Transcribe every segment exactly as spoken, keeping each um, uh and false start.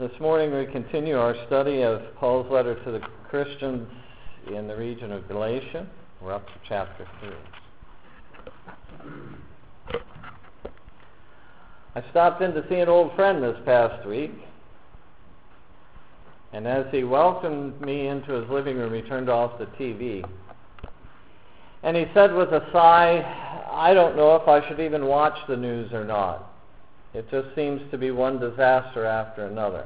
This morning we continue our study of Paul's letter to the Christians in the region of Galatia. We're up to chapter three. I stopped in to see an old friend this past week, and as he welcomed me into his living room, he turned off the T V. And he said with a sigh, "I don't know if I should even watch the news or not. It just seems to be one disaster after another."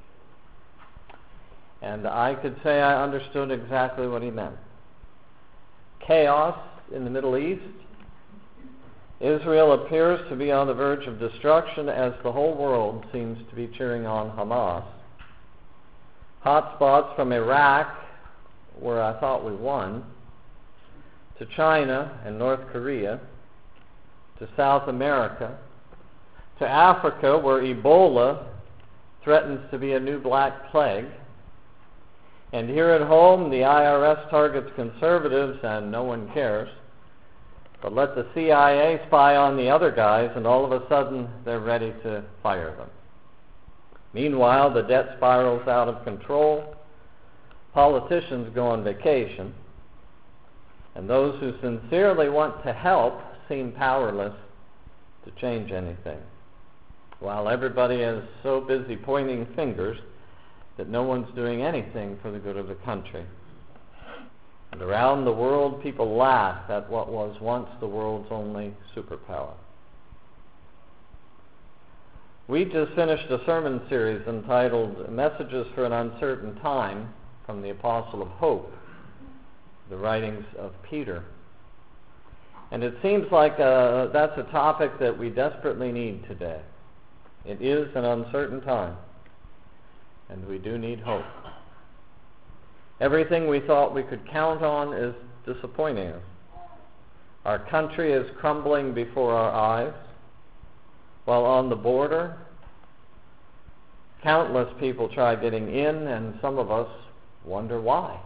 And I could say I understood exactly what he meant. Chaos in the Middle East. Israel appears to be on the verge of destruction as the whole world seems to be cheering on Hamas. Hot spots from Iraq, where I thought we won, to China and North Korea, to South America, to Africa, where Ebola threatens to be a new black plague. And here at home, the I R S targets conservatives and no one cares. But let the C I A spy on the other guys and all of a sudden they're ready to fire them. Meanwhile, the debt spirals out of control. Politicians go on vacation. And those who sincerely want to help seem powerless to change anything, while everybody is so busy pointing fingers that no one's doing anything for the good of the country. And around the world, people laugh at what was once the world's only superpower. We just finished a sermon series entitled Messages for an Uncertain Time from the Apostle of Hope, the writings of Peter. And it seems like uh, that's a topic that we desperately need today. It is an uncertain time, and we do need hope. Everything we thought we could count on is disappointing us. Our country is crumbling before our eyes, while on the border, countless people try getting in, and some of us wonder why.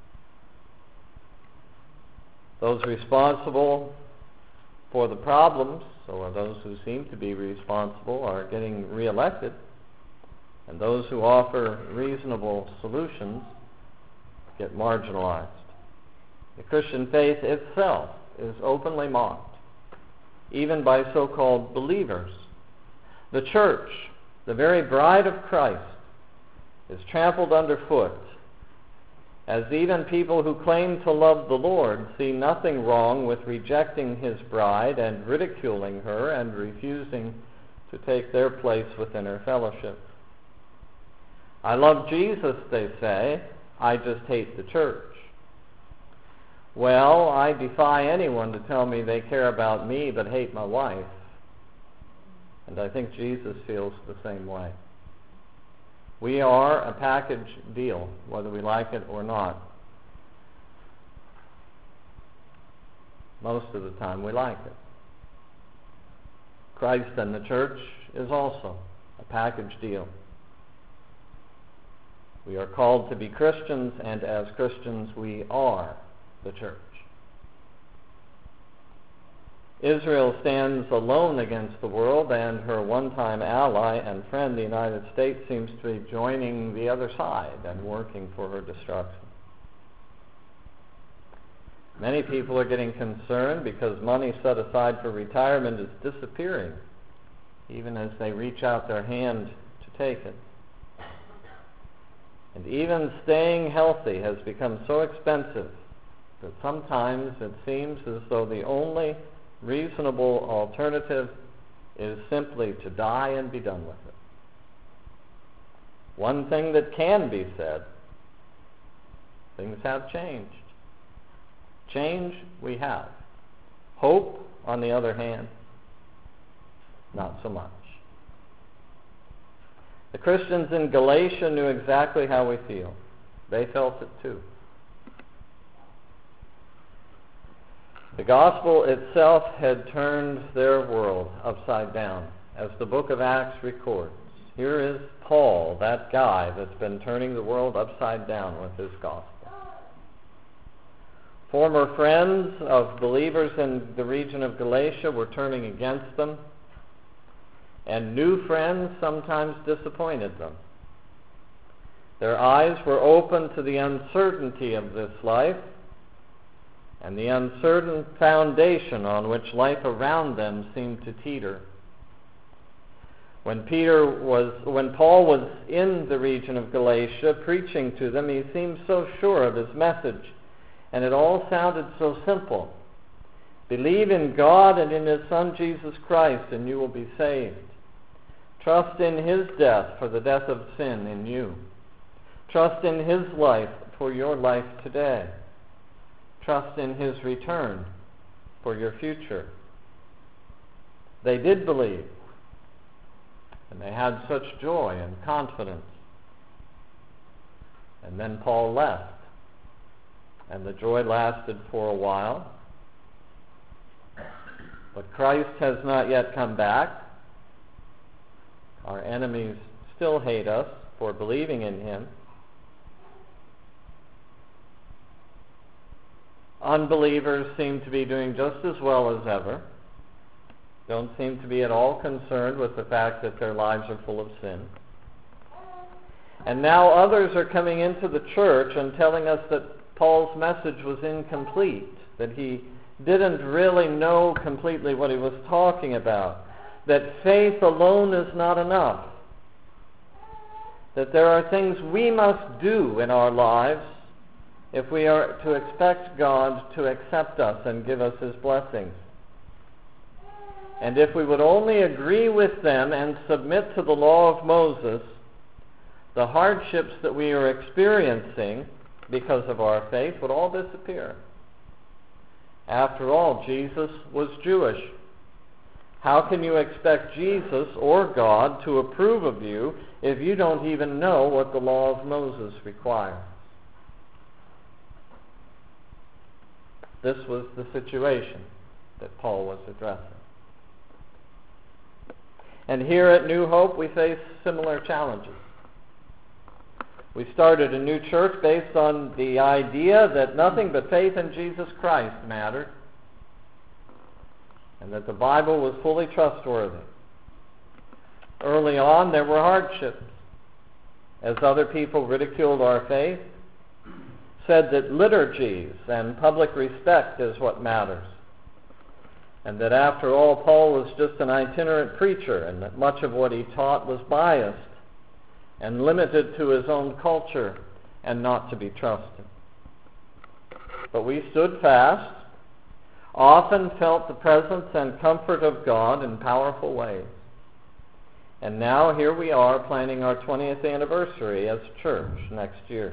Those responsible for the problems, or those who seem to be responsible, are getting reelected, and those who offer reasonable solutions get marginalized. The Christian faith itself is openly mocked, even by so-called believers. The church, the very bride of Christ, is trampled underfoot, as even people who claim to love the Lord see nothing wrong with rejecting his bride and ridiculing her and refusing to take their place within her fellowship. I love Jesus, they say. I just hate the church. Well, I defy anyone to tell me they care about me but hate my wife. And I think Jesus feels the same way. We are a package deal, whether we like it or not. Most of the time we like it. Christ and the church is also a package deal. We are called to be Christians, and as Christians we are the church. Israel stands alone against the world, and her one-time ally and friend, the United States, seems to be joining the other side and working for her destruction. Many people are getting concerned because money set aside for retirement is disappearing, even as they reach out their hand to take it. And even staying healthy has become so expensive that sometimes it seems as though the only reasonable alternative is simply to die and be done with it. One thing that can be said, things have changed. Change we have. Hope, on the other hand, not so much. The Christians in Galatia knew exactly how we feel. They felt it too. The gospel itself had turned their world upside down, as the book of Acts records. Here is Paul, that guy that's been turning the world upside down with his gospel. Former friends of believers in the region of Galatia were turning against them, and new friends sometimes disappointed them. Their eyes were open to the uncertainty of this life and the uncertain foundation on which life around them seemed to teeter. When Peter was, when Paul was in the region of Galatia preaching to them, he seemed so sure of his message, and it all sounded so simple. Believe in God and in His Son Jesus Christ, and you will be saved. Trust in His death for the death of sin in you. Trust in His life for your life today. Trust in His return for your future. They did believe, and they had such joy and confidence. And then Paul left, and the joy lasted for a while. But Christ has not yet come back. Our enemies still hate us for believing in Him. Unbelievers seem to be doing just as well as ever. Don't seem to be at all concerned with the fact that their lives are full of sin. And now others are coming into the church and telling us that Paul's message was incomplete, that he didn't really know completely what he was talking about, that faith alone is not enough, that there are things we must do in our lives if we are to expect God to accept us and give us His blessings. And if we would only agree with them and submit to the law of Moses, the hardships that we are experiencing because of our faith would all disappear. After all, Jesus was Jewish. How can you expect Jesus or God to approve of you if you don't even know what the law of Moses requires? This was the situation that Paul was addressing. And here at New Hope, we face similar challenges. We started a new church based on the idea that nothing but faith in Jesus Christ mattered, and that the Bible was fully trustworthy. Early on, there were hardships, as other people ridiculed our faith, said that liturgies and public respect is what matters, and that after all, Paul was just an itinerant preacher, and that much of what he taught was biased and limited to his own culture and not to be trusted. But we stood fast, often felt the presence and comfort of God in powerful ways. And now here we are planning our twentieth anniversary as a church next year.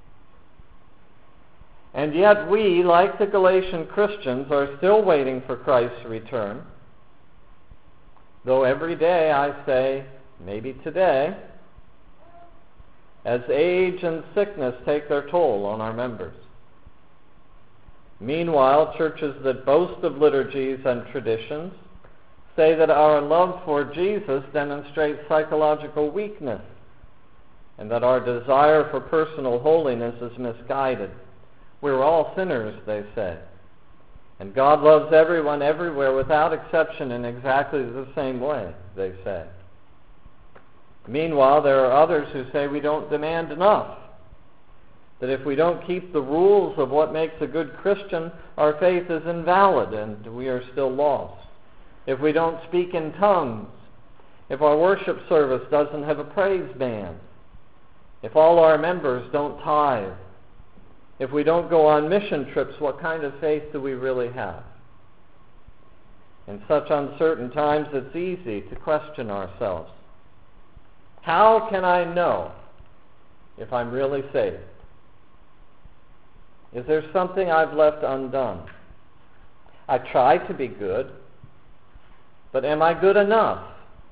And yet we, like the Galatian Christians, are still waiting for Christ's return. Though every day I say, maybe today, as age and sickness take their toll on our members. Meanwhile, churches that boast of liturgies and traditions say that our love for Jesus demonstrates psychological weakness, and that our desire for personal holiness is misguided. We're all sinners, they say, and God loves everyone everywhere without exception in exactly the same way, they say. Meanwhile, there are others who say we don't demand enough, that if we don't keep the rules of what makes a good Christian, our faith is invalid and we are still lost. If we don't speak in tongues, if our worship service doesn't have a praise band, if all our members don't tithe, if we don't go on mission trips, what kind of faith do we really have? In such uncertain times, it's easy to question ourselves. How can I know if I'm really saved? Is there something I've left undone? I try to be good, but am I good enough?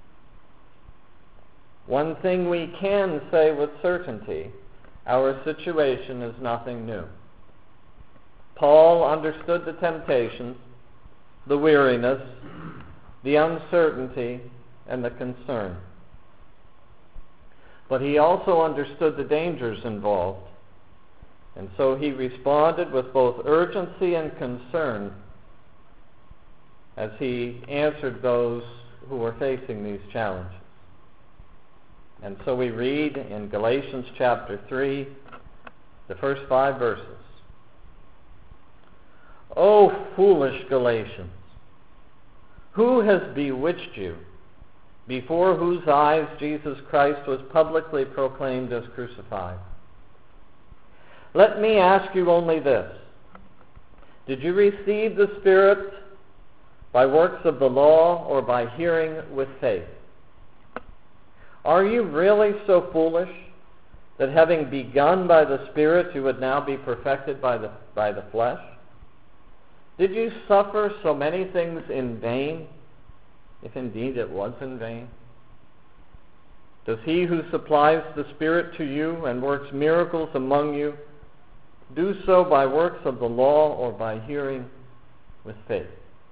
One thing we can say with certainty, our situation is nothing new. Paul understood the temptations, the weariness, the uncertainty, and the concern. But he also understood the dangers involved, and so he responded with both urgency and concern as he answered those who were facing these challenges. And so we read in Galatians chapter three, the first five verses. O foolish Galatians, who has bewitched you, before whose eyes Jesus Christ was publicly proclaimed as crucified? Let me ask you only this. Did you receive the Spirit by works of the law or by hearing with faith? Are you really so foolish that having begun by the Spirit you would now be perfected by the, by the flesh? Did you suffer so many things in vain, if indeed it was in vain? Does he who supplies the Spirit to you and works miracles among you do so by works of the law or by hearing with faith?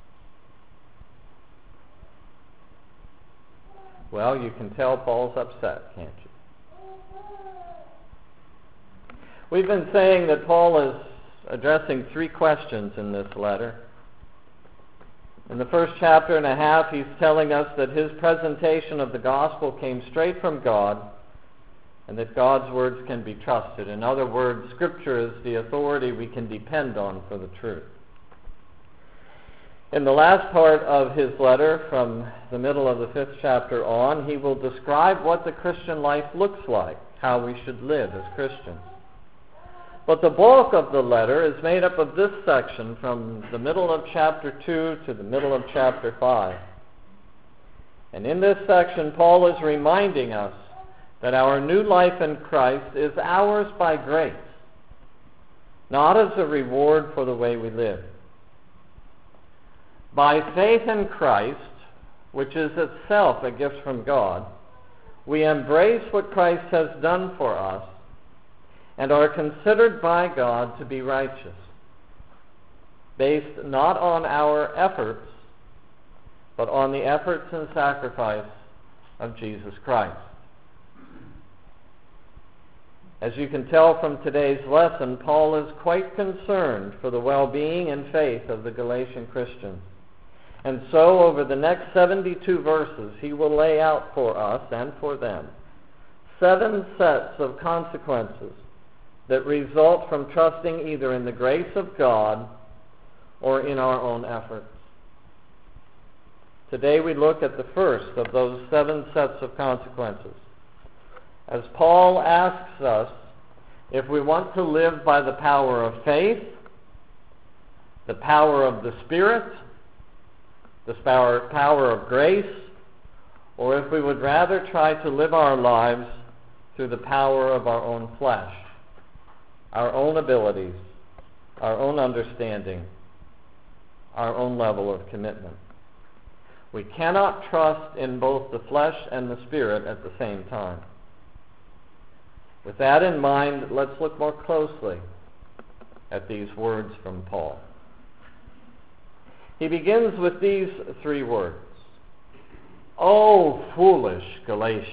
Well, you can tell Paul's upset, can't you? We've been saying that Paul is addressing three questions in this letter. In the first chapter and a half, he's telling us that his presentation of the gospel came straight from God and that God's words can be trusted. In other words, Scripture is the authority we can depend on for the truth. In the last part of his letter, from the middle of the fifth chapter on, he will describe what the Christian life looks like, how we should live as Christians. But the bulk of the letter is made up of this section from the middle of chapter two to the middle of chapter five. And in this section, Paul is reminding us that our new life in Christ is ours by grace, not as a reward for the way we live. By faith in Christ, which is itself a gift from God, we embrace what Christ has done for us and are considered by God to be righteous, based not on our efforts, but on the efforts and sacrifice of Jesus Christ. As you can tell from today's lesson, Paul is quite concerned for the well-being and faith of the Galatian Christians. And so, over the next seventy-two verses, he will lay out for us and for them seven sets of consequences that result from trusting either in the grace of God or in our own efforts. Today we look at the first of those seven sets of consequences, as Paul asks us if we want to live by the power of faith, the power of the Spirit, the power, power of grace, or if we would rather try to live our lives through the power of our own flesh, our own abilities, our own understanding, our own level of commitment. We cannot trust in both the flesh and the Spirit at the same time. With that in mind, let's look more closely at these words from Paul. He begins with these three words. O foolish Galatians.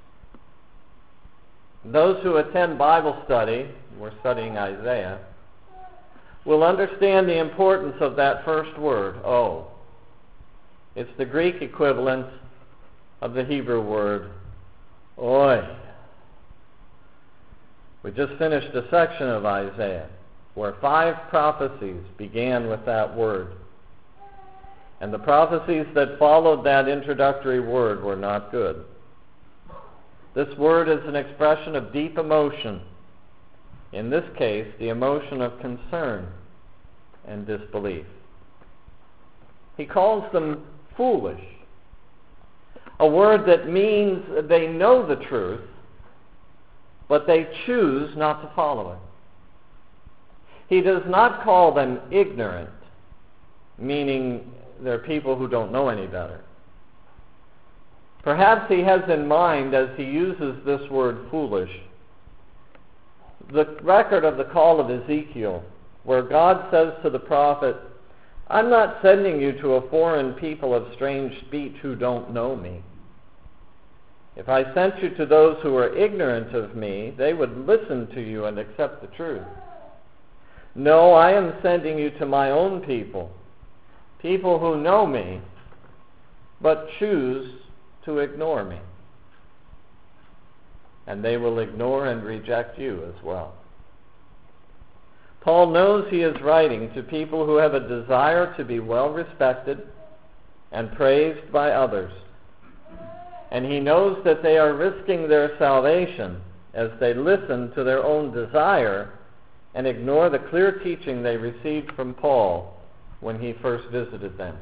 Those who attend Bible study, we're studying Isaiah, will understand the importance of that first word, O. It's the Greek equivalent of the Hebrew word, oi. We just finished a section of Isaiah where five prophecies began with that word. And the prophecies that followed that introductory word were not good. This word is an expression of deep emotion. In this case, the emotion of concern and disbelief. He calls them foolish, a word that means they know the truth, but they choose not to follow it. He does not call them ignorant, meaning they're people who don't know any better. Perhaps he has in mind, as he uses this word foolish, the record of the call of Ezekiel, where God says to the prophet, I'm not sending you to a foreign people of strange speech who don't know me. If I sent you to those who are ignorant of me, they would listen to you and accept the truth. No, I am sending you to my own people, people who know me, but choose to ignore me. and they will ignore and reject you as well. Paul knows he is writing to people who have a desire to be well respected and praised by others. And he knows that they are risking their salvation as they listen to their own desire and ignore the clear teaching they received from Paul when he first visited them.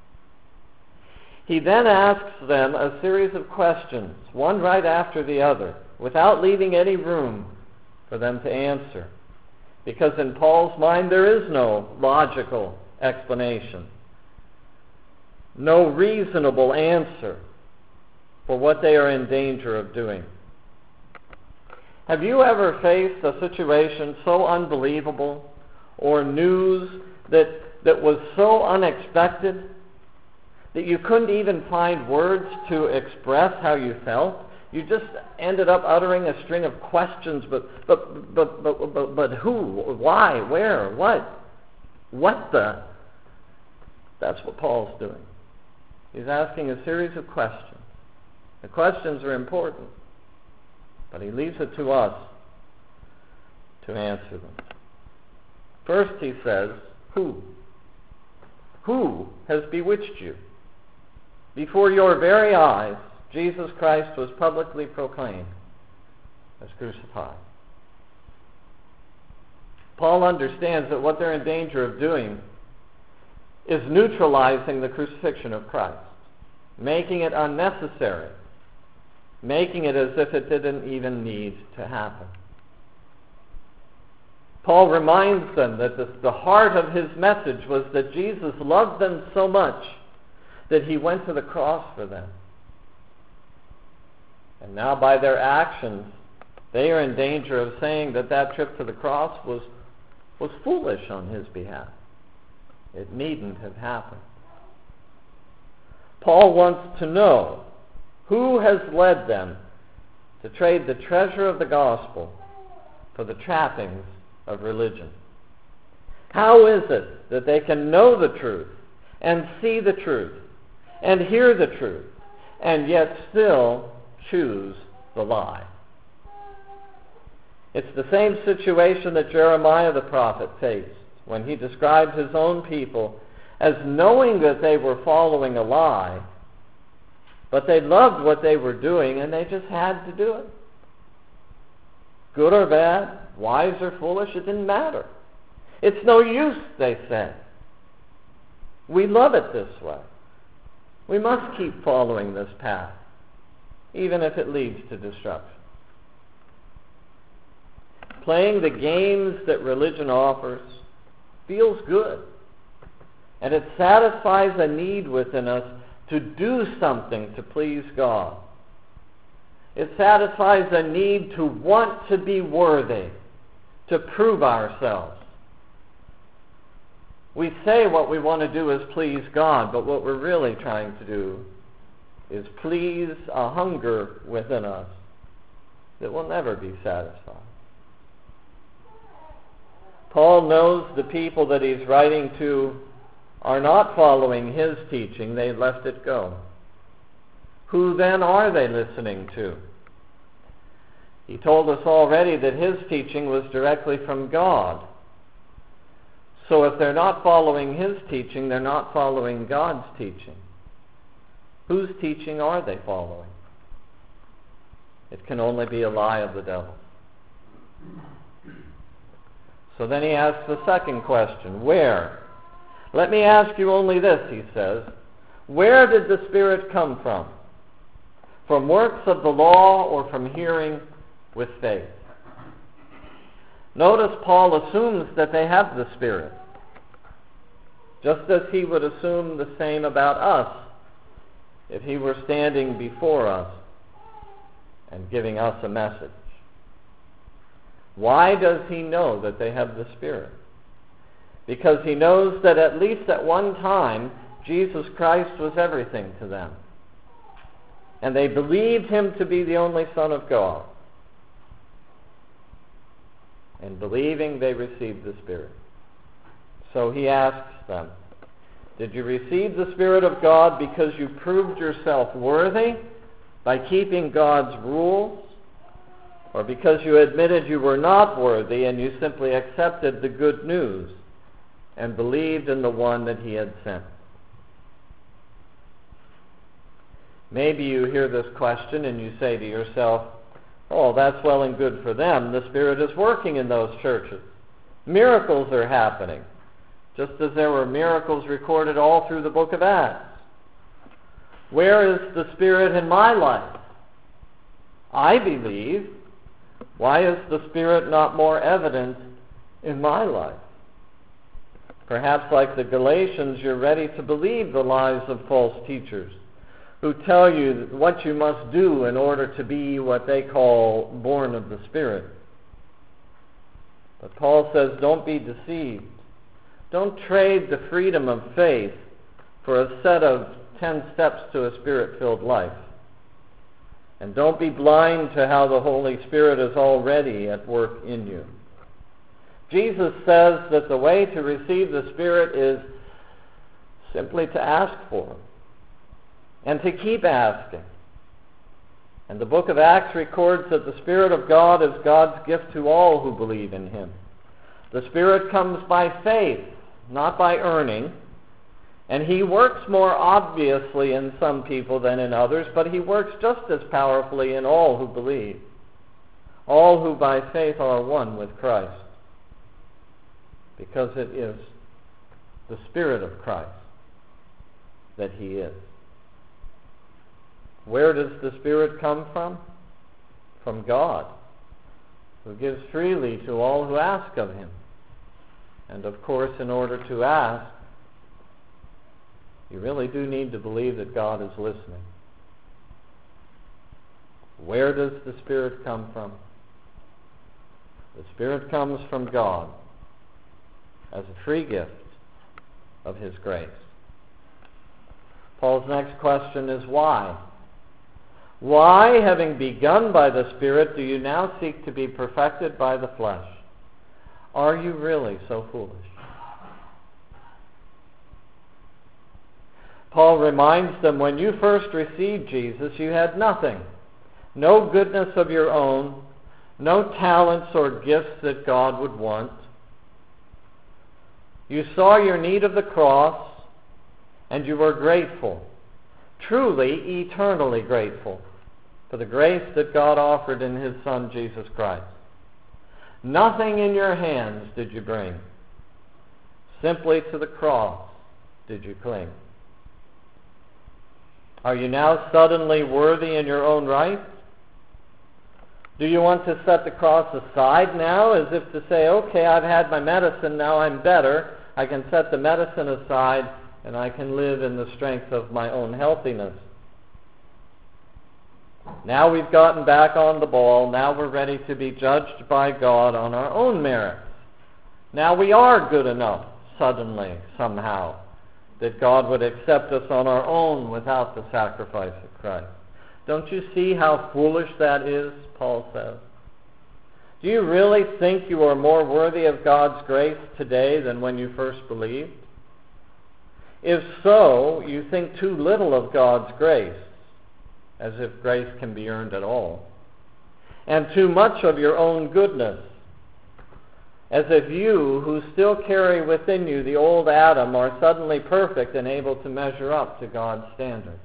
He then asks them a series of questions, one right after the other, without leaving any room for them to answer. Because in Paul's mind there is no logical explanation, no reasonable answer for what they are in danger of doing. Have you ever faced a situation so unbelievable or news that, that was so unexpected that you couldn't even find words to express how you felt? You just ended up uttering a string of questions, but but but but but, but who, why, where, what, what the? That's what Paul's doing. He's asking a series of questions. The questions are important, but he leaves it to us to answer them. First, he says, who? Who has bewitched you? Before your very eyes, Jesus Christ was publicly proclaimed as crucified. Paul understands that what they're in danger of doing is neutralizing the crucifixion of Christ, making it unnecessary, making it as if it didn't even need to happen. Paul reminds them that the, the heart of his message was that Jesus loved them so much that he went to the cross for them. And now by their actions, they are in danger of saying that that trip to the cross was, was foolish on his behalf. It needn't have happened. Paul wants to know who has led them to trade the treasure of the gospel for the trappings of religion. How is it that they can know the truth and see the truth and hear the truth and yet still choose the lie? It's the same situation that Jeremiah the prophet faced when he described his own people as knowing that they were following a lie, but they loved what they were doing and they just had to do it. Good or bad, wise or foolish, it didn't matter. It's no use, they said. We love it this way. We must keep following this path, even if it leads to destruction. Playing the games that religion offers feels good, and it satisfies a need within us to do something to please God. It satisfies a need to want to be worthy, to prove ourselves. We say what we want to do is please God, but what we're really trying to do is please a hunger within us that will never be satisfied. Paul knows the people that he's writing to are not following his teaching. They left it go. Who then are they listening to? He told us already that his teaching was directly from God. So if they're not following his teaching, they're not following God's teaching. Whose teaching are they following? It can only be a lie of the devil. So then he asks the second question, where? Let me ask you only this, he says. Where did the Spirit come from? From works of the law or from hearing with faith? Notice Paul assumes that they have the Spirit, just as he would assume the same about us if he were standing before us and giving us a message. Why does he know that they have the Spirit? Because he knows that at least at one time, Jesus Christ was everything to them. And they believed him to be the only Son of God. And believing, they received the Spirit. So he asks them, did you receive the Spirit of God because you proved yourself worthy by keeping God's rules? or because you admitted you were not worthy and you simply accepted the good news and believed in the one that he had sent. Maybe you hear this question and you say to yourself, oh, that's well and good for them. The Spirit is working in those churches. Miracles are happening, just as there were miracles recorded all through the book of Acts. Where is the Spirit in my life? I believe. Why is the Spirit not more evident in my life? Perhaps like the Galatians, you're ready to believe the lies of false teachers who tell you what you must do in order to be what they call born of the Spirit. But Paul says, don't be deceived. Don't trade the freedom of faith for a set of ten steps to a Spirit-filled life. And don't be blind to how the Holy Spirit is already at work in you. Jesus says that the way to receive the Spirit is simply to ask for Him and to keep asking. And the book of Acts records that the Spirit of God is God's gift to all who believe in Him. The Spirit comes by faith, not by earning. And He works more obviously in some people than in others, but He works just as powerfully in all who believe. All who by faith are one with Christ. Because it is the Spirit of Christ that He is. Where does the Spirit come from? From God, who gives freely to all who ask of Him. And of course, in order to ask, you really do need to believe that God is listening. Where does the Spirit come from? The Spirit comes from God as a free gift of His grace. Paul's next question is why? Why, having begun by the Spirit, do you now seek to be perfected by the flesh? Are you really so foolish? Paul reminds them, when you first received Jesus, you had nothing. No goodness of your own, no talents or gifts that God would want. You saw your need of the cross, and you were grateful, truly, eternally grateful, for the grace that God offered in His Son, Jesus Christ. Nothing in your hands did you bring. Simply to the cross did you cling. Are you now suddenly worthy in your own right? Do you want to set the cross aside now, as if to say, okay, I've had my medicine, now I'm better. I can set the medicine aside and I can live in the strength of my own healthiness. Now we've gotten back on the ball. Now we're ready to be judged by God on our own merits. Now we are good enough, suddenly, somehow, that God would accept us on our own without the sacrifice of Christ. Don't you see how foolish that is, Paul says? Do you really think you are more worthy of God's grace today than when you first believed? If so, you think too little of God's grace, as if grace can be earned at all, and too much of your own goodness, as if you, who still carry within you the old Adam, are suddenly perfect and able to measure up to God's standard.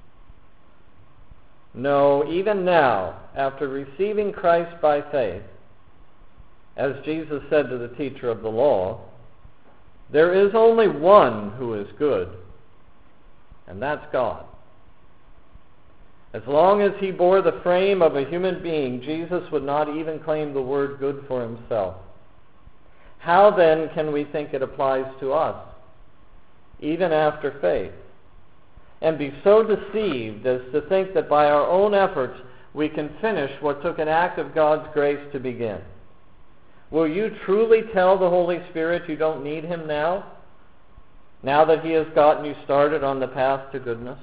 No, even now, after receiving Christ by faith, as Jesus said to the teacher of the law, there is only one who is good, and that's God. As long as He bore the frame of a human being, Jesus would not even claim the word good for Himself. How then can we think it applies to us, even after faith, and be so deceived as to think that by our own efforts we can finish what took an act of God's grace to begin? Will you truly tell the Holy Spirit you don't need Him now, now that He has gotten you started on the path to goodness?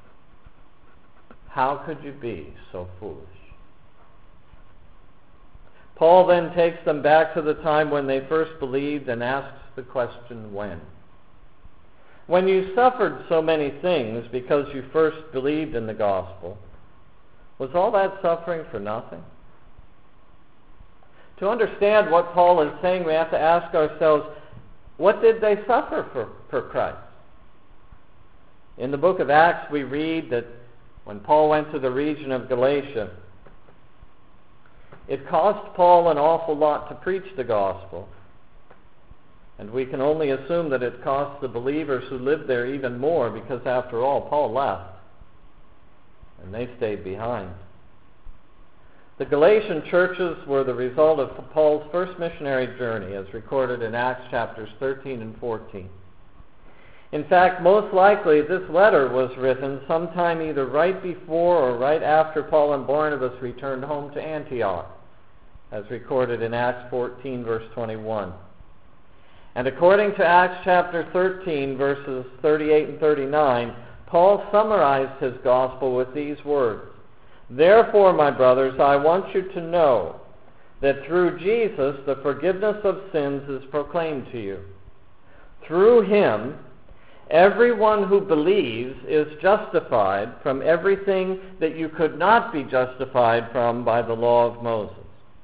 How could you be so foolish? Paul then takes them back to the time when they first believed and asks the question, when? When you suffered so many things because you first believed in the gospel, was all that suffering for nothing? To understand what Paul is saying, we have to ask ourselves, what did they suffer for, for Christ? In the book of Acts, we read that when Paul went to the region of Galatia, it cost Paul an awful lot to preach the gospel. And we can only assume that it cost the believers who lived there even more, because after all, Paul left and they stayed behind. The Galatian churches were the result of Paul's first missionary journey, as recorded in Acts chapters thirteen and fourteen. In fact, most likely this letter was written sometime either right before or right after Paul and Barnabas returned home to Antioch, as recorded in Acts fourteen, verse twenty-one. And according to Acts chapter thirteen, verses thirty-eight and thirty-nine, Paul summarized his gospel with these words: "Therefore, my brothers, I want you to know that through Jesus the forgiveness of sins is proclaimed to you. Through him, everyone who believes is justified from everything that you could not be justified from by the law of Moses."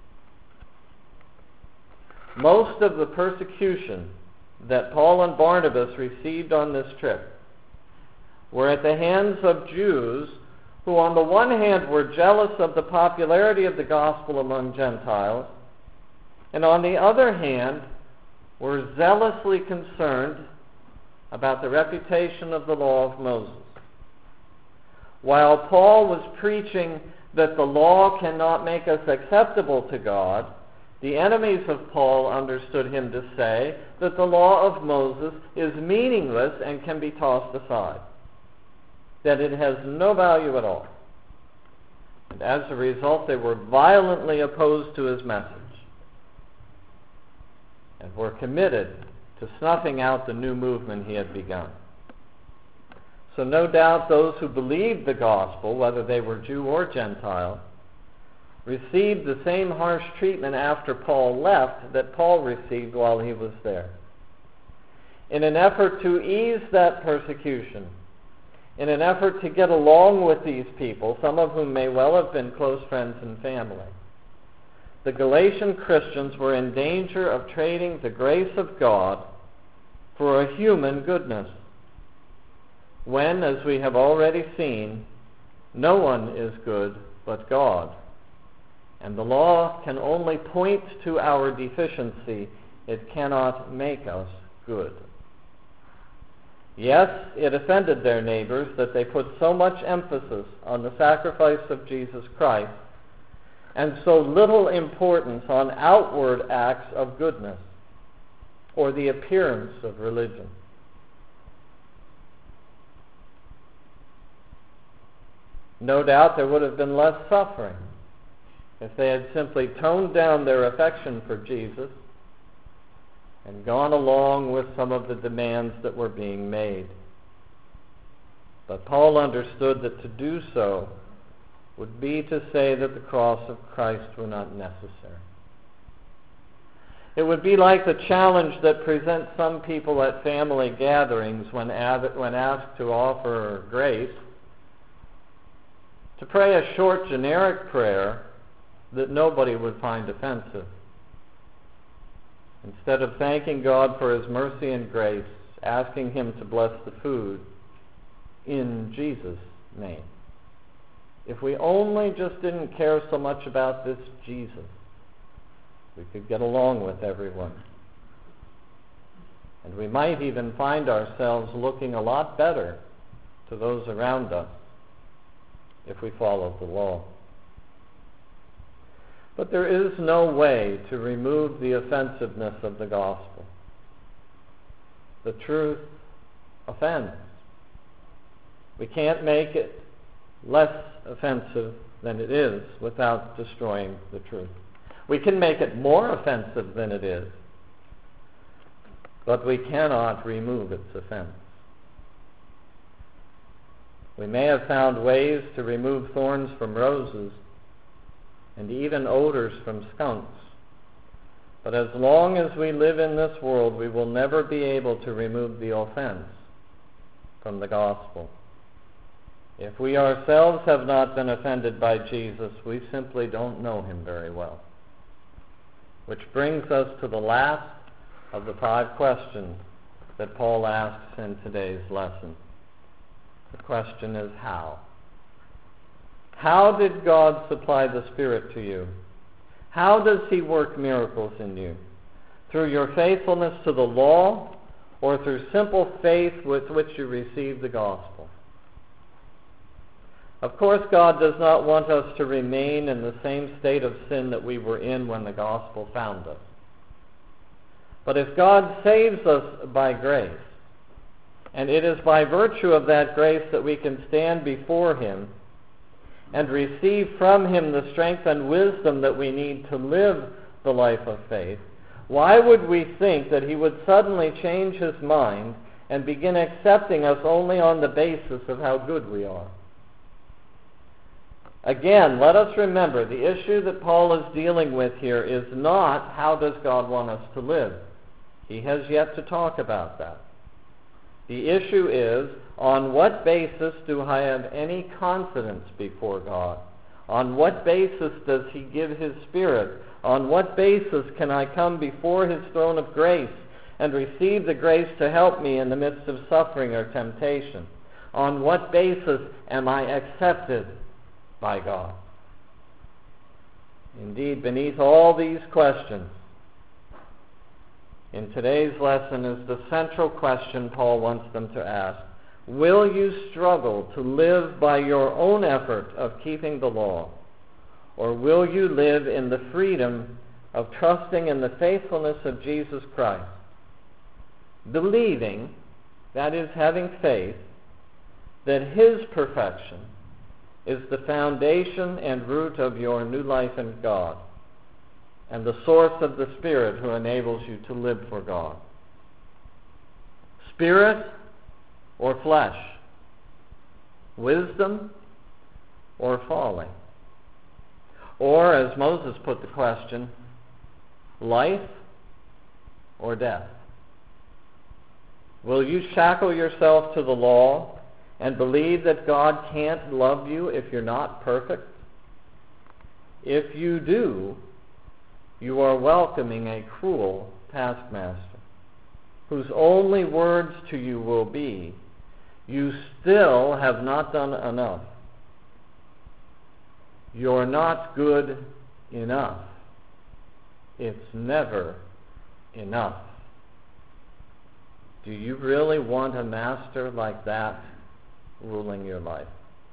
Most of the persecution that Paul and Barnabas received on this trip were at the hands of Jews who on the one hand were jealous of the popularity of the gospel among Gentiles, and on the other hand were zealously concerned about the reputation of the law of Moses. While Paul was preaching that the law cannot make us acceptable to God, the enemies of Paul understood him to say that the law of Moses is meaningless and can be tossed aside, that it has no value at all. And as a result, they were violently opposed to his message and were committed to snuffing out the new movement he had begun. So no doubt those who believed the gospel, whether they were Jew or Gentile, received the same harsh treatment after Paul left that Paul received while he was there. In an effort to ease that persecution, in an effort to get along with these people, some of whom may well have been close friends and family, the Galatian Christians were in danger of trading the grace of God for a human goodness, when, as we have already seen, no one is good but God. And the law can only point to our deficiency. It cannot make us good. Yes, it offended their neighbors that they put so much emphasis on the sacrifice of Jesus Christ and so little importance on outward acts of goodness or the appearance of religion. No doubt there would have been less suffering if they had simply toned down their affection for Jesus and gone along with some of the demands that were being made. But Paul understood that to do so would be to say that the cross of Christ were not necessary. It would be like the challenge that presents some people at family gatherings when when asked to offer grace, to pray a short generic prayer that nobody would find offensive. Instead of thanking God for his mercy and grace, asking him to bless the food in Jesus' name. If we only just didn't care so much about this Jesus, we could get along with everyone. And we might even find ourselves looking a lot better to those around us if we followed the law. But there is no way to remove the offensiveness of the gospel. The truth offends. We can't make it less offensive than it is without destroying the truth. We can make it more offensive than it is, but we cannot remove its offense. We may have found ways to remove thorns from roses and even odors from skunks, but as long as we live in this world, we will never be able to remove the offense from the gospel. If we ourselves have not been offended by Jesus, we simply don't know him very well. Which brings us to the last of the five questions that Paul asks in today's lesson. The question is how? How did God supply the Spirit to you? How does he work miracles in you? Through your faithfulness to the law, or through simple faith with which you receive the gospel? Of course, God does not want us to remain in the same state of sin that we were in when the gospel found us. But if God saves us by grace, and it is by virtue of that grace that we can stand before him and receive from him the strength and wisdom that we need to live the life of faith, why would we think that he would suddenly change his mind and begin accepting us only on the basis of how good we are? Again, let us remember the issue that Paul is dealing with here is not how does God want us to live. He has yet to talk about that. The issue is, on what basis do I have any confidence before God? On what basis does he give his Spirit? On what basis can I come before his throne of grace and receive the grace to help me in the midst of suffering or temptation? On what basis am I accepted by God? Indeed, beneath all these questions, in today's lesson is the central question Paul wants them to ask. Will you struggle to live by your own effort of keeping the law? Or will you live in the freedom of trusting in the faithfulness of Jesus Christ, believing, that is, having faith, that his perfection is the foundation and root of your new life in God, and the source of the Spirit who enables you to live for God? Spirit or flesh? Wisdom or folly? Or, as Moses put the question, life or death? Will you shackle yourself to the law and believe that God can't love you if you're not perfect? If you do, you are welcoming a cruel taskmaster whose only words to you will be, you still have not done enough. You're not good enough. It's never enough. Do you really want a master like that ruling your life?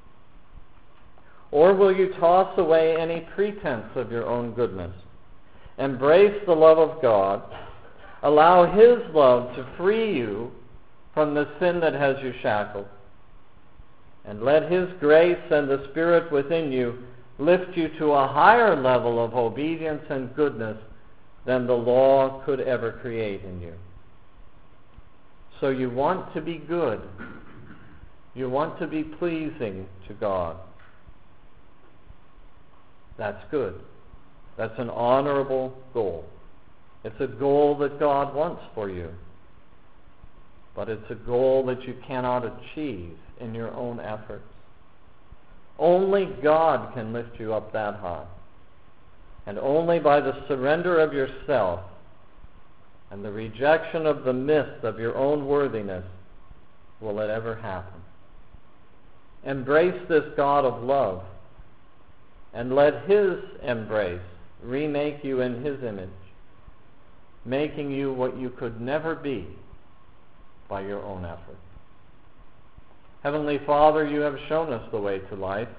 Or will you toss away any pretense of your own goodness, embrace the love of God, allow his love to free you from the sin that has you shackled, and let his grace and the Spirit within you lift you to a higher level of obedience and goodness than the law could ever create in you? So you want to be good. You want to be pleasing to God. That's good. That's an honorable goal. It's a goal that God wants for you. But it's a goal that you cannot achieve in your own efforts. Only God can lift you up that high. And only by the surrender of yourself and the rejection of the myth of your own worthiness will it ever happen. Embrace this God of love and let his embrace remake you in his image, making you what you could never be by your own effort. Heavenly Father, you have shown us the way to life.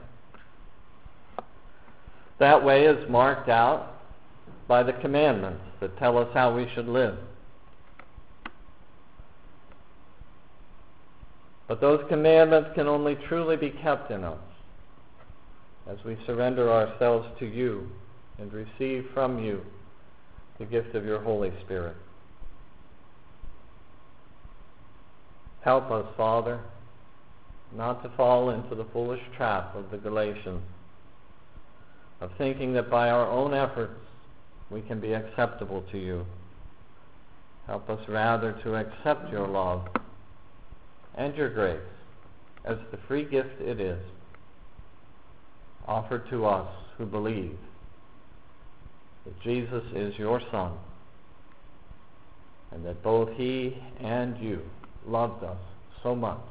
That way is marked out by the commandments that tell us how we should live. But those commandments can only truly be kept in us as we surrender ourselves to you and receive from you the gift of your Holy Spirit. Help us, Father, not to fall into the foolish trap of the Galatians, of thinking that by our own efforts we can be acceptable to you. Help us rather to accept your love and your grace as the free gift it is, offered to us who believe that Jesus is your Son, and that both He and you loved us so much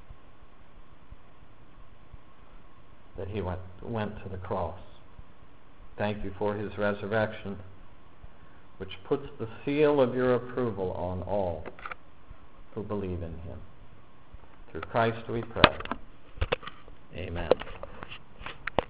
that He went, went to the cross. Thank you for His resurrection, which puts the seal of your approval on all who believe in Him. Through Christ we pray. Amen.